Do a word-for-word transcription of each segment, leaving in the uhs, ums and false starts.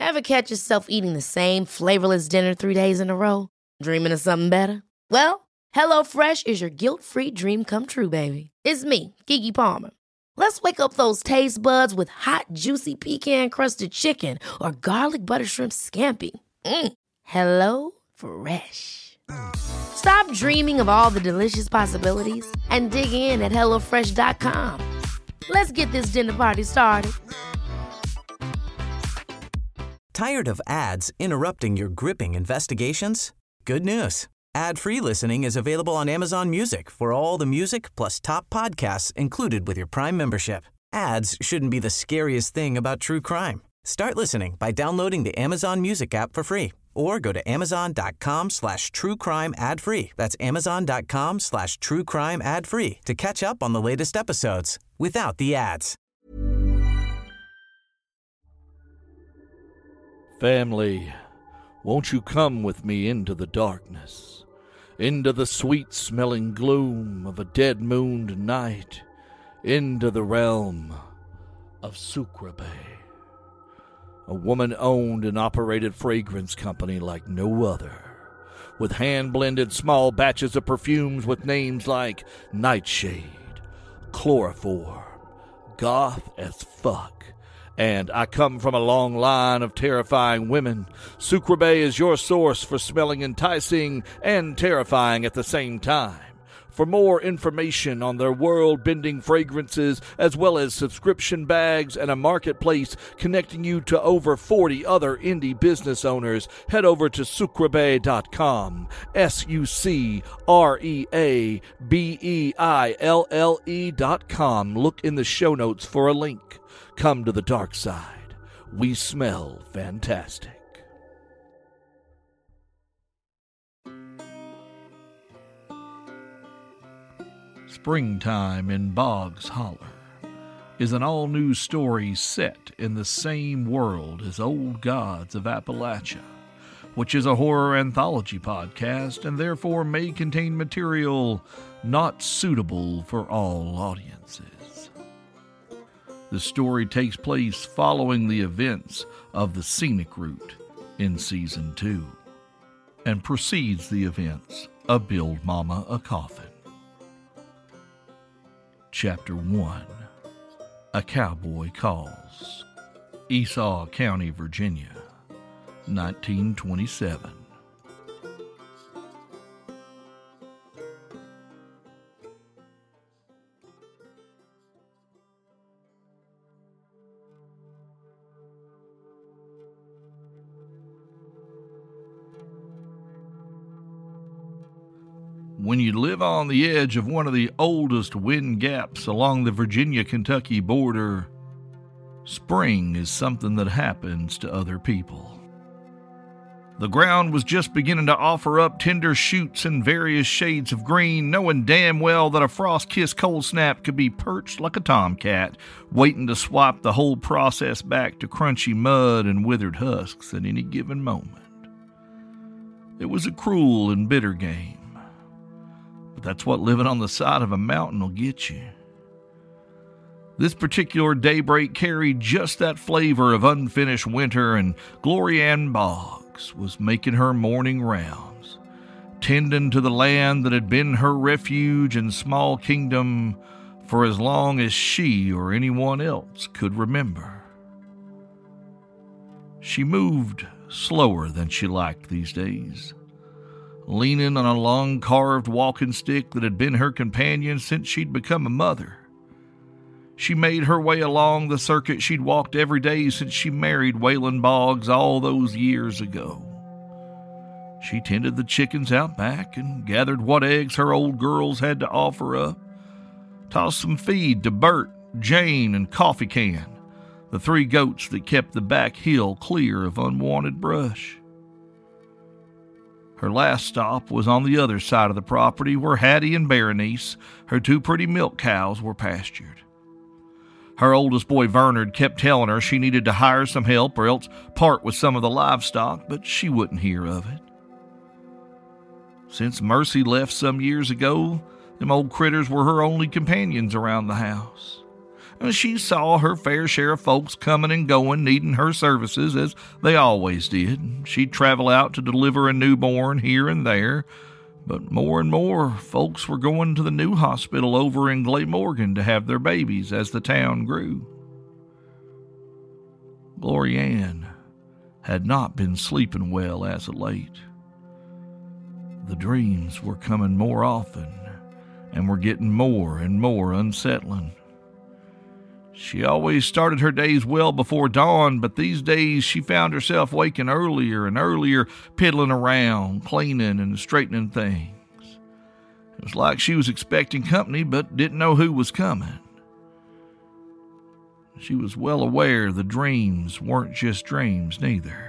Ever catch yourself eating the same flavorless dinner three days in a row? Dreaming of something better? Well, HelloFresh is your guilt-free dream come true, baby. It's me, Keke Palmer. Let's wake up those taste buds with hot, juicy pecan-crusted chicken or garlic butter shrimp scampi. Mm. Hello Fresh. Stop dreaming of all the delicious possibilities and dig in at hello fresh dot com. Let's get this dinner party started. Tired of ads interrupting your gripping investigations? Good news. Ad-free listening is available on Amazon Music for all the music plus top podcasts included with your Prime membership. Ads shouldn't be the scariest thing about true crime. Start listening by downloading the Amazon Music app for free or go to amazon.com slash true crime ad free. That's amazon.com slash true crime ad free to catch up on the latest episodes without the ads. Family, won't you come with me into the darkness, into the sweet-smelling gloom of a dead-mooned night, into the realm of Sucreabeille, a woman-owned and operated fragrance company like no other, with hand-blended small batches of perfumes with names like Nightshade, Chloroform, Goth as Fuck, and I come from a long line of terrifying women. Sucreabeille is your source for smelling enticing and terrifying at the same time. For more information on their world-bending fragrances, as well as subscription bags and a marketplace connecting you to over forty other indie business owners, head over to sucreabeille dot com. S U C R E A B E I L L E dot com. Look in the show notes for a link. Come to the dark side. We smell fantastic. Springtime in Boggs Holler is an all-new story set in the same world as Old Gods of Appalachia, which is a horror anthology podcast and therefore may contain material not suitable for all audiences. The story takes place following the events of The Scenic Route in Season two and precedes the events of Build Mama a Coffin. Chapter one. A Cowboy Calls. Esau County, Virginia, nineteen twenty-seven. When you live on the edge of one of the oldest wind gaps along the Virginia-Kentucky border, spring is something that happens to other people. The ground was just beginning to offer up tender shoots in various shades of green, knowing damn well that a frost-kissed cold snap could be perched like a tomcat, waiting to swap the whole process back to crunchy mud and withered husks at any given moment. It was a cruel and bitter game. But that's what living on the side of a mountain will get you. This particular daybreak carried just that flavor of unfinished winter, and Glory Ann Boggs was making her morning rounds, tending to the land that had been her refuge and small kingdom for as long as she or anyone else could remember. She moved slower than she liked these days, leaning on a long carved walking stick that had been her companion since she'd become a mother. She made her way along the circuit she'd walked every day since she married Waylon Boggs all those years ago. She tended the chickens out back and gathered what eggs her old girls had to offer up, tossed some feed to Bert, Jane, and Coffee Can, the three goats that kept the back hill clear of unwanted brush. Her last stop was on the other side of the property where Hattie and Berenice, her two pretty milk cows, were pastured. Her oldest boy, Vernard, kept telling her she needed to hire some help or else part with some of the livestock, but she wouldn't hear of it. Since Mercy left some years ago, them old critters were her only companions around the house. and she saw her fair share of folks coming and going, needing her services, as they always did. She'd travel out to deliver a newborn here and there, but more and more folks were going to the new hospital over in Glamorgan to have their babies as the town grew. Glory Ann had not been sleeping well as of late. The dreams were coming more often and were getting more and more unsettling. She always started her days well before dawn, but these days she found herself waking earlier and earlier, piddling around, cleaning and straightening things. It was like she was expecting company but didn't know who was coming. She was well aware the dreams weren't just dreams neither.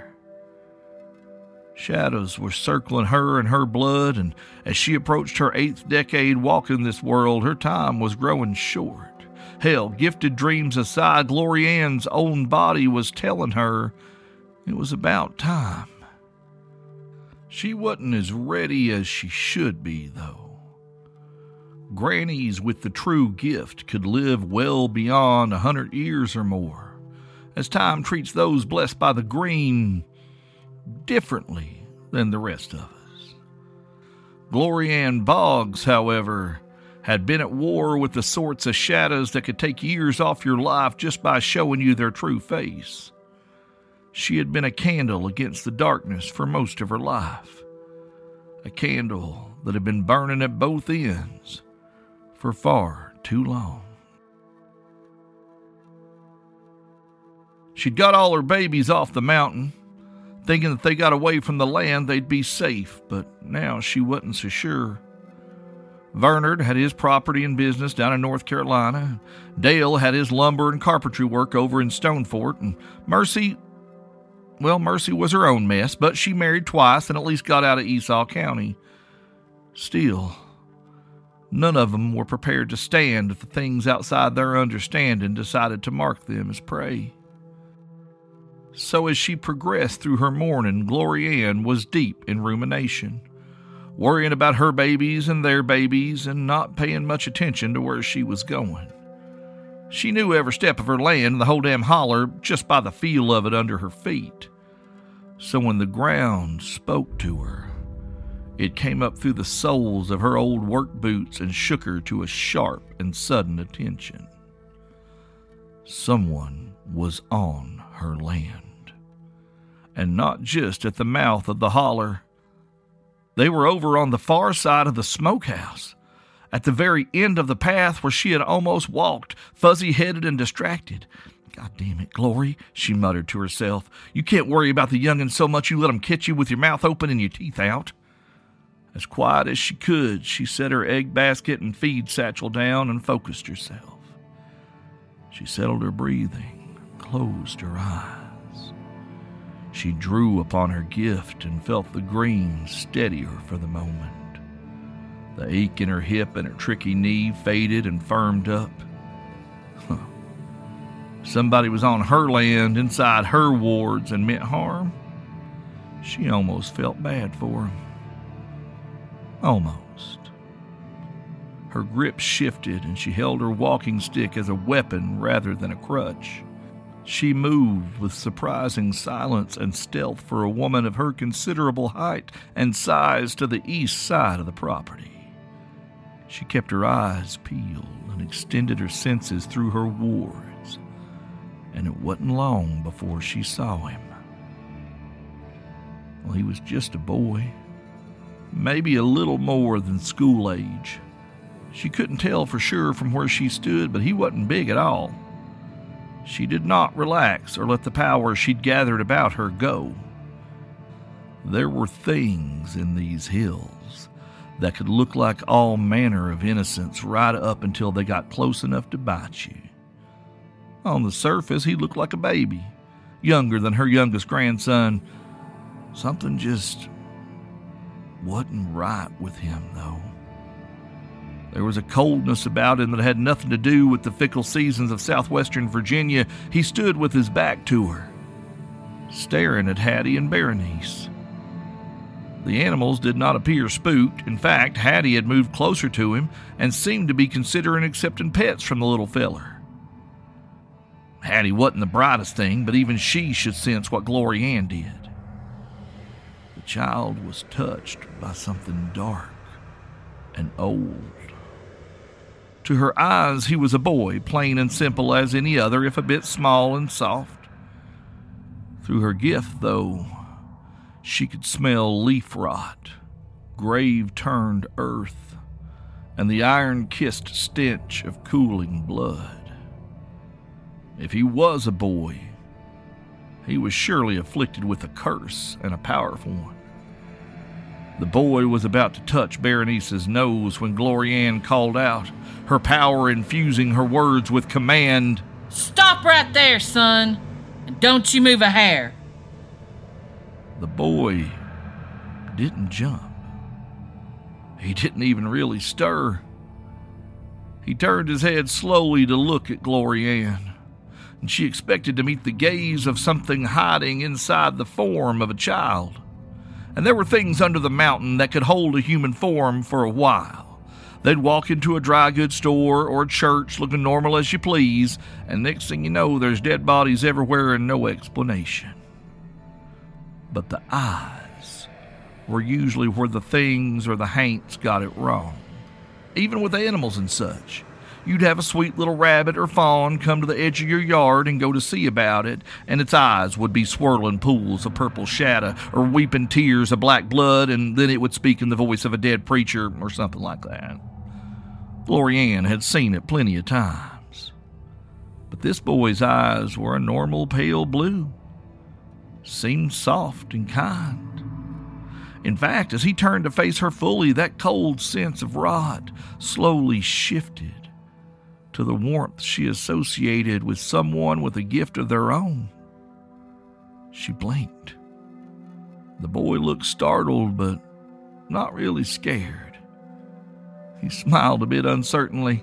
Shadows were circling her and her blood, and as she approached her eighth decade walking this world, her time was growing short. Hell, gifted dreams aside, Glory Ann's own body was telling her it was about time. She wasn't as ready as she should be, though. Grannies with the true gift could live well beyond a hundred years or more, as time treats those blessed by the green differently than the rest of us. Glory Ann Boggs, however, had been at war with the sorts of shadows that could take years off your life just by showing you their true face. She had been a candle against the darkness for most of her life, a candle that had been burning at both ends for far too long. She'd got all her babies off the mountain, thinking that they got away from the land they'd be safe, but now she wasn't so sure. Vernard had his property and business down in North Carolina. Dale had his lumber and carpentry work over in Stonefort, and Mercy, well, Mercy was her own mess, but she married twice and at least got out of Esau County. Still, none of them were prepared to stand if the things outside their understanding decided to mark them as prey. So as she progressed through her morning, Glory Ann was deep in rumination, worrying about her babies and their babies and not paying much attention to where she was going. She knew every step of her land and the whole damn holler just by the feel of it under her feet. So when the ground spoke to her, it came up through the soles of her old work boots and shook her to a sharp and sudden attention. Someone was on her land. And not just at the mouth of the holler. They were over on the far side of the smokehouse, at the very end of the path where she had almost walked, fuzzy-headed and distracted. God damn it, Glory, she muttered to herself. You can't worry about the young'uns so much you let 'em catch you with your mouth open and your teeth out. As quiet as she could, she set her egg basket and feed satchel down and focused herself. She settled her breathing, closed her eyes. She drew upon her gift and felt the green steady her for the moment. The ache in her hip and her tricky knee faded and firmed up. Huh. Somebody was on her land, inside her wards, and meant harm. She almost felt bad for him. Almost. Her grip shifted and she held her walking stick as a weapon rather than a crutch. She moved with surprising silence and stealth for a woman of her considerable height and size to the east side of the property. She kept her eyes peeled and extended her senses through her wards, and it wasn't long before she saw him. Well, he was just a boy, maybe a little more than school age. She couldn't tell for sure from where she stood, but he wasn't big at all. She did not relax or let the power she'd gathered about her go. There were things in these hills that could look like all manner of innocence right up until they got close enough to bite you. On the surface, he looked like a baby, younger than her youngest grandson. Something just wasn't right with him, though. There was a coldness about him that had nothing to do with the fickle seasons of southwestern Virginia. He stood with his back to her, staring at Hattie and Berenice. The animals did not appear spooked. In fact, Hattie had moved closer to him and seemed to be considering accepting pets from the little feller. Hattie wasn't the brightest thing, but even she should sense what Glory Ann did. The child was touched by something dark and old. To her eyes, he was a boy, plain and simple as any other, if a bit small and soft. Through her gift, though, she could smell leaf rot, grave-turned earth, and the iron-kissed stench of cooling blood. If he was a boy, he was surely afflicted with a curse, and a powerful one. The boy was about to touch Berenice's nose when Glory Ann called out, her power infusing her words with command. "Stop right there, son, and don't you move a hair." The boy didn't jump. He didn't even really stir. He turned his head slowly to look at Glory Ann, and she expected to meet the gaze of something hiding inside the form of a child. And there were things under the mountain that could hold a human form for a while. They'd walk into a dry goods store or a church looking normal as you please, and next thing you know, there's dead bodies everywhere and no explanation. But the eyes were usually where the things or the haints got it wrong. Even with animals and such. You'd have a sweet little rabbit or fawn come to the edge of your yard and go to see about it, and its eyes would be swirling pools of purple shadow or weeping tears of black blood, and then it would speak in the voice of a dead preacher or something like that. Glory Ann had seen it plenty of times. But this boy's eyes were a normal pale blue. Seemed soft and kind. In fact, as he turned to face her fully, that cold sense of rot slowly shifted to the warmth she associated with someone with a gift of their own. She blinked. The boy looked startled, but not really scared. He smiled a bit uncertainly.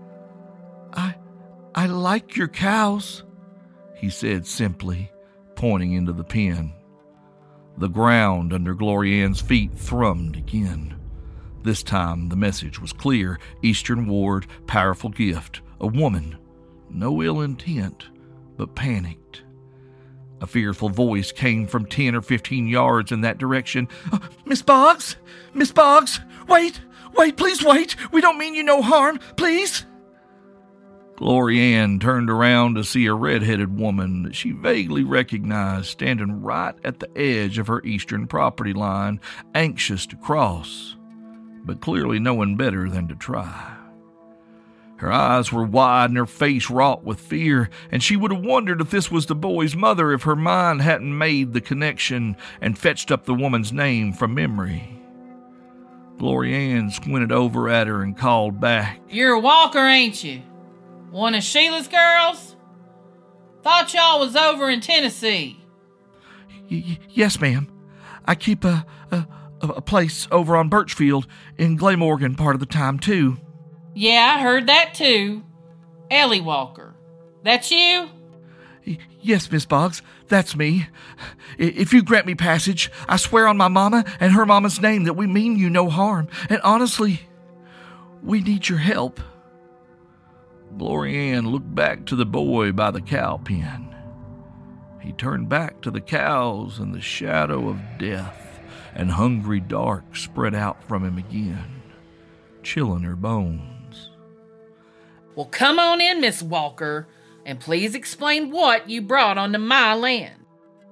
I, I like your cows, he said simply, pointing into the pen. The ground under Glory Ann's feet thrummed again. This time the message was clear. Eastern Ward, powerful gift. A woman. No ill intent, but panicked. A fearful voice came from ten or fifteen yards in that direction. Uh, Miss Boggs? Miss Boggs? Wait! Wait, please wait! We don't mean you no harm, please! Glory Ann turned around to see a red-headed woman that she vaguely recognized standing right at the edge of her eastern property line, anxious to cross, but clearly knowing better than to try. Her eyes were wide and her face wrought with fear, and she would have wondered if this was the boy's mother if her mind hadn't made the connection and fetched up the woman's name from memory. Glory Ann squinted over at her and called back, "You're a walker, ain't you? One of Sheila's girls? Thought y'all was over in Tennessee." Y- yes, ma'am. I keep a, a, a place over on Birchfield in Glamorgan part of the time, too." "Yeah, I heard that, too. Ellie Walker. That's you?" Y- yes, Miss Boggs, that's me. I- if you grant me passage, I swear on my mama and her mama's name that we mean you no harm. And honestly, we need your help." Glory Ann looked back to the boy by the cow pen. He turned back to the cows, and the shadow of death and hungry dark spread out from him again, chilling her bones. "Well, come on in, Miss Walker, and please explain what you brought onto my land."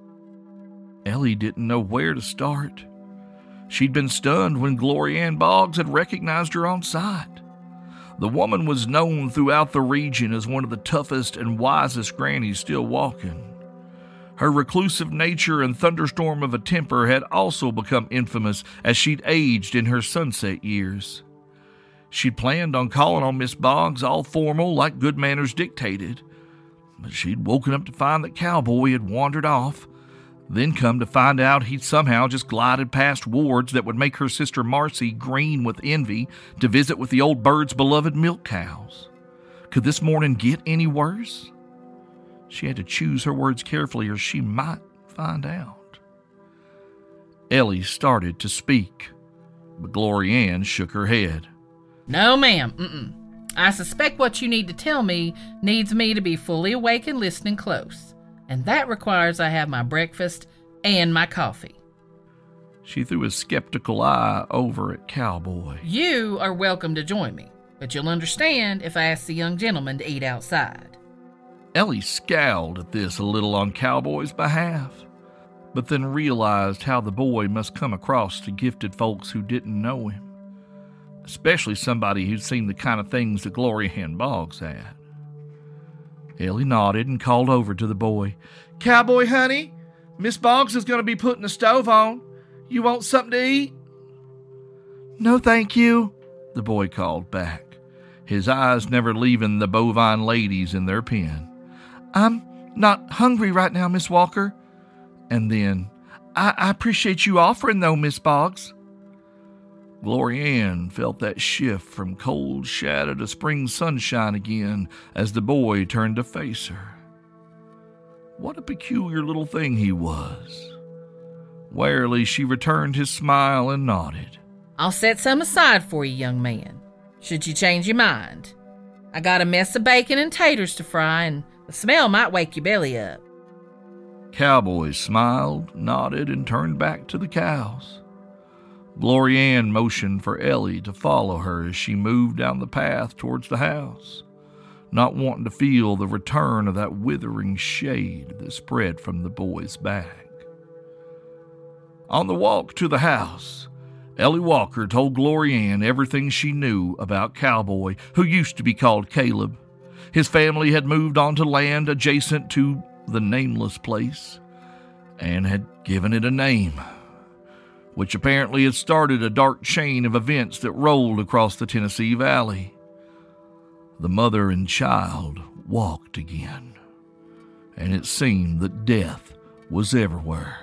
Ellie didn't know where to start. She'd been stunned when Glory Ann Boggs had recognized her on sight. The woman was known throughout the region as one of the toughest and wisest grannies still walking. Her reclusive nature and thunderstorm of a temper had also become infamous as she'd aged in her sunset years. She'd planned on calling on Miss Boggs all formal like good manners dictated, but she'd woken up to find that Cowboy had wandered off, then come to find out he'd somehow just glided past wards that would make her sister Marcy green with envy to visit with the old bird's beloved milk cows. Could this morning get any worse? She had to choose her words carefully or she might find out. Ellie started to speak, but Glory Ann shook her head. "No, ma'am. Mm-mm. I suspect what you need to tell me needs me to be fully awake and listening close, and that requires I have my breakfast and my coffee. She threw a skeptical eye over at Cowboy. You are welcome to join me, but you'll understand if I ask the young gentleman to eat outside. Ellie scowled at this a little on Cowboy's behalf, but then realized how the boy must come across to gifted folks who didn't know him, especially somebody who'd seen the kind of things that Gloria Ann Boggs had. Ellie nodded and called over to the boy. "Cowboy, honey, Miss Boggs is going to be putting the stove on. You want something to eat?" "No, thank you," the boy called back, his eyes never leaving the bovine ladies in their pen. "I'm not hungry right now, Miss Walker." And then, I, I appreciate you offering, though, Miss Boggs." Gloria Ann felt that shift from cold shadow to spring sunshine again as the boy turned to face her. What a peculiar little thing he was. Warily, she returned his smile and nodded. "I'll set some aside for you, young man, should you change your mind. I got a mess of bacon and taters to fry, and the smell might wake your belly up." Cowboy smiled, nodded, and turned back to the cows. Gloria Ann motioned for Ellie to follow her as she moved down the path towards the house, not wanting to feel the return of that withering shade that spread from the boy's back. On the walk to the house, Ellie Walker told Gloria Ann everything she knew about Cowboy, who used to be called Caleb. His family had moved onto land adjacent to the nameless place and had given it a name, which apparently had started a dark chain of events that rolled across the Tennessee Valley. The mother and child walked again, and it seemed that death was everywhere.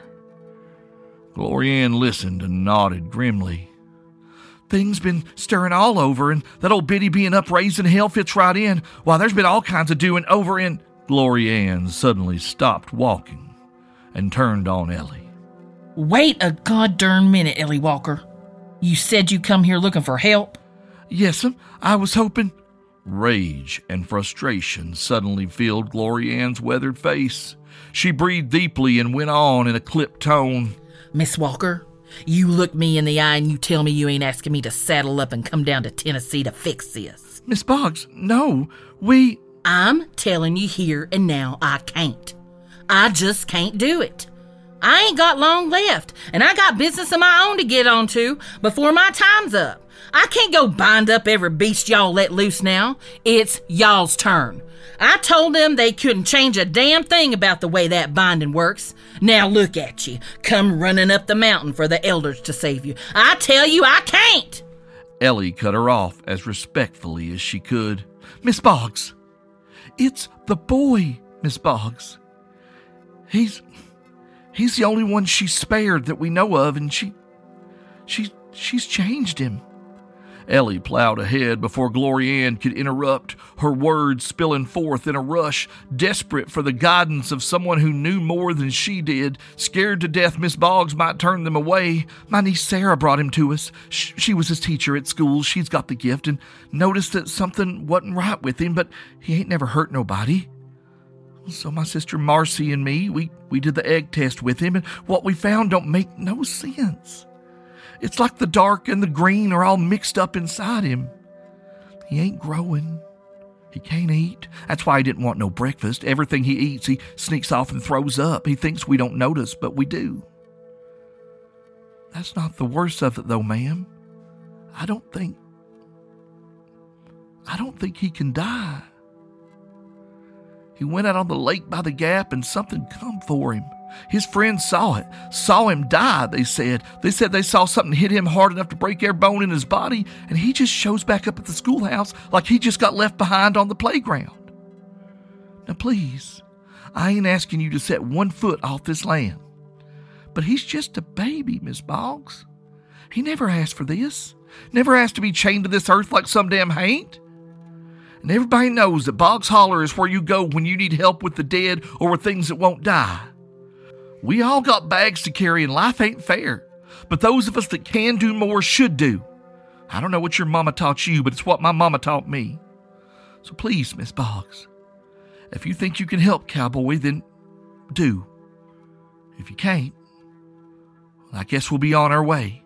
Gloria Ann listened and nodded grimly. "Things been stirring all over, and that old biddy being up raising hell fits right in. Why, there's been all kinds of doing over in—" Gloria Ann suddenly stopped walking and turned on Ellie. "Wait a god-darn minute, Ellie Walker. You said you come here looking for help?" "Yes'm, I was hoping—" Rage and frustration suddenly filled Gloria Ann's weathered face. She breathed deeply and went on in a clipped tone. "Miss Walker, you look me in the eye and you tell me you ain't asking me to saddle up and come down to Tennessee to fix this." "Miss Boggs, no, we—" "I'm telling you here and now I can't. I just can't do it. I ain't got long left, and I got business of my own to get on to before my time's up. I can't go bind up every beast y'all let loose now. It's y'all's turn. I told them they couldn't change a damn thing about the way that binding works. Now look at you, come running up the mountain for the elders to save you. I tell you I can't." Ellie cut her off as respectfully as she could. "Miss Boggs, it's the boy, Miss Boggs. He's... he's the only one she's spared that we know of, and she... she... she's changed him." Ellie plowed ahead before Gloria Ann could interrupt, her words spilling forth in a rush, desperate for the guidance of someone who knew more than she did, scared to death Miss Boggs might turn them away. "My niece Sarah brought him to us. Sh- she was his teacher at school. She's got the gift and noticed that something wasn't right with him, but he ain't never hurt nobody. So my sister Marcy and me, we, we did the egg test with him, and what we found don't make no sense. It's like the dark and the green are all mixed up inside him. He ain't growing. He can't eat. That's why he didn't want no breakfast. Everything he eats, he sneaks off and throws up. He thinks we don't notice, but we do. That's not the worst of it, though, ma'am. I don't think... I don't think he can die. He went out on the lake by the gap and something come for him. His friends saw it, saw him die, they said. They said they saw something hit him hard enough to break every bone in his body, and he just shows back up at the schoolhouse like he just got left behind on the playground. Now please, I ain't asking you to set one foot off this land, but he's just a baby, Miss Boggs. He never asked for this, never asked to be chained to this earth like some damn haint. And everybody knows that Boggs Holler is where you go when you need help with the dead or with things that won't die. We all got bags to carry and life ain't fair, but those of us that can do more should do. I don't know what your mama taught you, but it's what my mama taught me. So please, Miss Boggs, if you think you can help Cowboy, then do. If you can't, I guess we'll be on our way."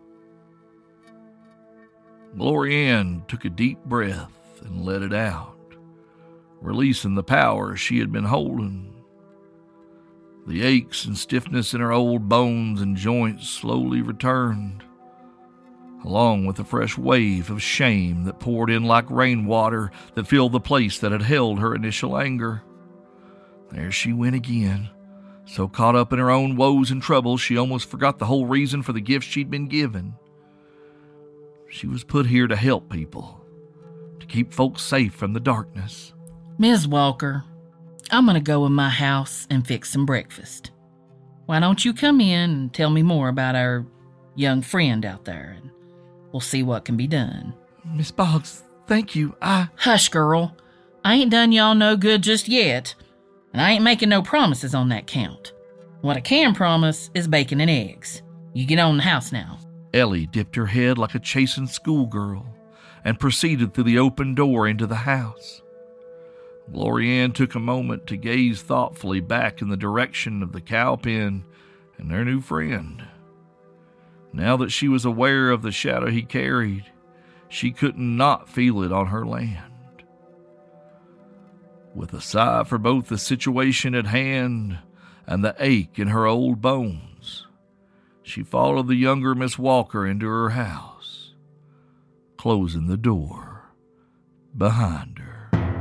Glory Ann took a deep breath and let it out, releasing the power she had been holding. The aches and stiffness in her old bones and joints slowly returned, along with a fresh wave of shame that poured in like rainwater that filled the place that had held her initial anger. There she went again, so caught up in her own woes and troubles she almost forgot the whole reason for the gift she'd been given. She was put here to help people, to keep folks safe from the darkness. Miz Walker, I'm going to go in my house and fix some breakfast. Why don't you come in and tell me more about our young friend out there, and we'll see what can be done. Miss Boggs, thank you. I... Hush, girl. I ain't done y'all no good just yet, and I ain't making no promises on that count. What I can promise is bacon and eggs. You get on the house now. Ellie dipped her head like a chastened schoolgirl and proceeded through the open door into the house. Glory Ann took a moment to gaze thoughtfully back in the direction of the cow pen and their new friend. Now that she was aware of the shadow he carried, she couldn't not feel it on her land. With a sigh for both the situation at hand and the ache in her old bones, she followed the younger Miss Walker into her house, closing the door behind her.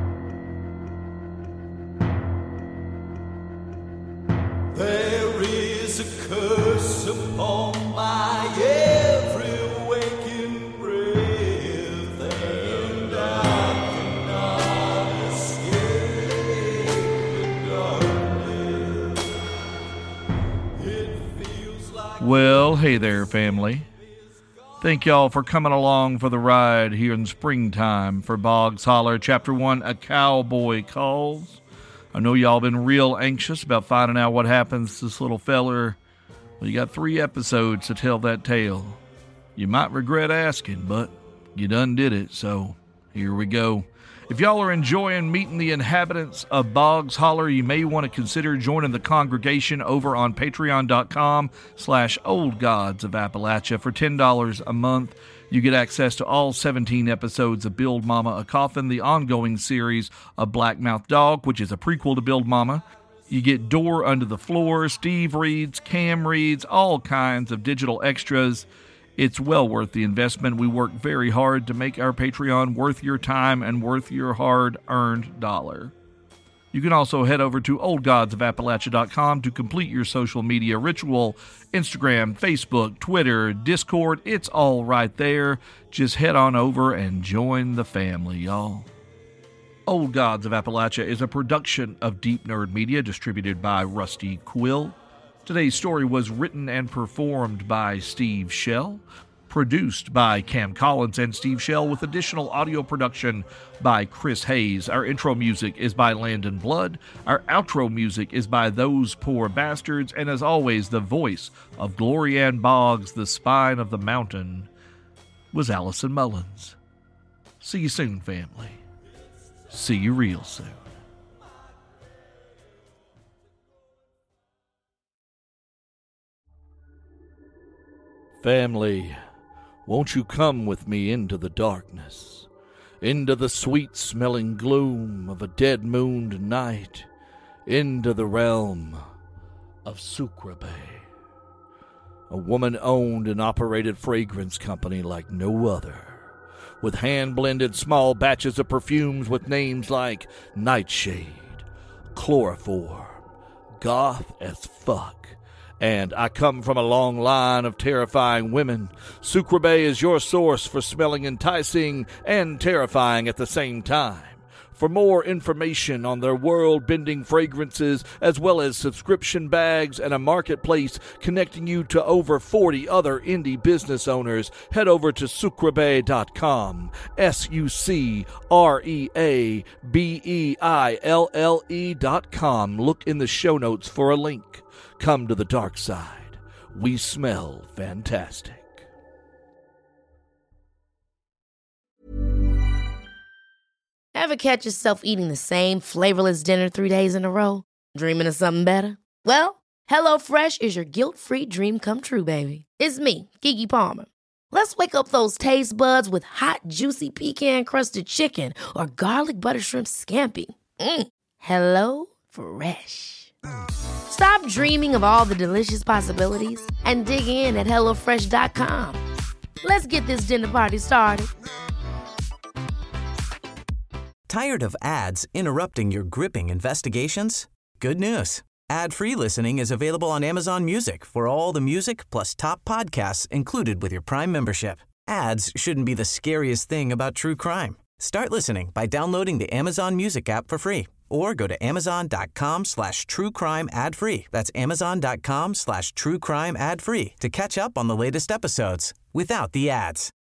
There is a curse upon my every waking breath, and I cannot escape the darkness. It feels like... Well, hey there, family. Thank y'all for coming along for the ride here in springtime for Boggs Holler, Chapter one, A Cowboy Calls. I know y'all been real anxious about finding out what happens to this little feller. Well, you got three episodes to tell that tale. You might regret asking, but you done did it, so here we go. If y'all are enjoying meeting the inhabitants of Boggs Holler, you may want to consider joining the congregation over on patreon.com slash Old Gods of Appalachia. For ten dollars a month, you get access to all seventeen episodes of Build Mama a Coffin, the ongoing series of Blackmouth Dog, which is a prequel to Build Mama. You get Door Under the Floor, Steve reads, Cam reads, all kinds of digital extras. It's well worth the investment. We work very hard to make our Patreon worth your time and worth your hard-earned dollar. You can also head over to old gods of appalachia dot com to complete your social media ritual. Instagram, Facebook, Twitter, Discord, it's all right there. Just head on over and join the family, y'all. Old Gods of Appalachia is a production of Deep Nerd Media, distributed by Rusty Quill. Today's story was written and performed by Steve Shell, produced by Cam Collins and Steve Shell, with additional audio production by Chris Hayes. Our intro music is by Landon Blood. Our outro music is by Those Poor Bastards. And as always, the voice of Glory Ann Boggs, the spine of the mountain, was Allison Mullins. See you soon, family. See you real soon. Family, won't you come with me into the darkness, into the sweet-smelling gloom of a dead-mooned night, into the realm of Sucreabeille, a woman-owned and operated fragrance company like no other, with hand-blended small batches of perfumes with names like Nightshade, Chloroform, Goth as Fuck, and I come from a long line of terrifying women. Sucreabeille is your source for smelling enticing and terrifying at the same time. For more information on their world-bending fragrances, as well as subscription bags and a marketplace connecting you to over forty other indie business owners, head over to sucreabeille dot com. S U C R E A B E I L L E dot com. Look in the show notes for a link. Come to the dark side. We smell fantastic. Ever Ever catch yourself eating the same flavorless dinner three days in a row? Dreaming of something better? Well, HelloFresh is your guilt-free dream come true, baby. It's me, Keke Palmer. Let's wake up those taste buds with hot, juicy pecan-crusted chicken or garlic butter shrimp scampi. Mm. Hello Fresh. Stop dreaming of all the delicious possibilities and dig in at hello fresh dot com. Let's get this dinner party started. Tired of ads interrupting your gripping investigations? Good news. Ad-free listening is available on Amazon Music for all the music plus top podcasts included with your Prime membership. Ads shouldn't be the scariest thing about true crime. Start listening by downloading the Amazon Music app for free or go to amazon.com slash true crime ad free. That's amazon.com slash true crime ad free to catch up on the latest episodes without the ads.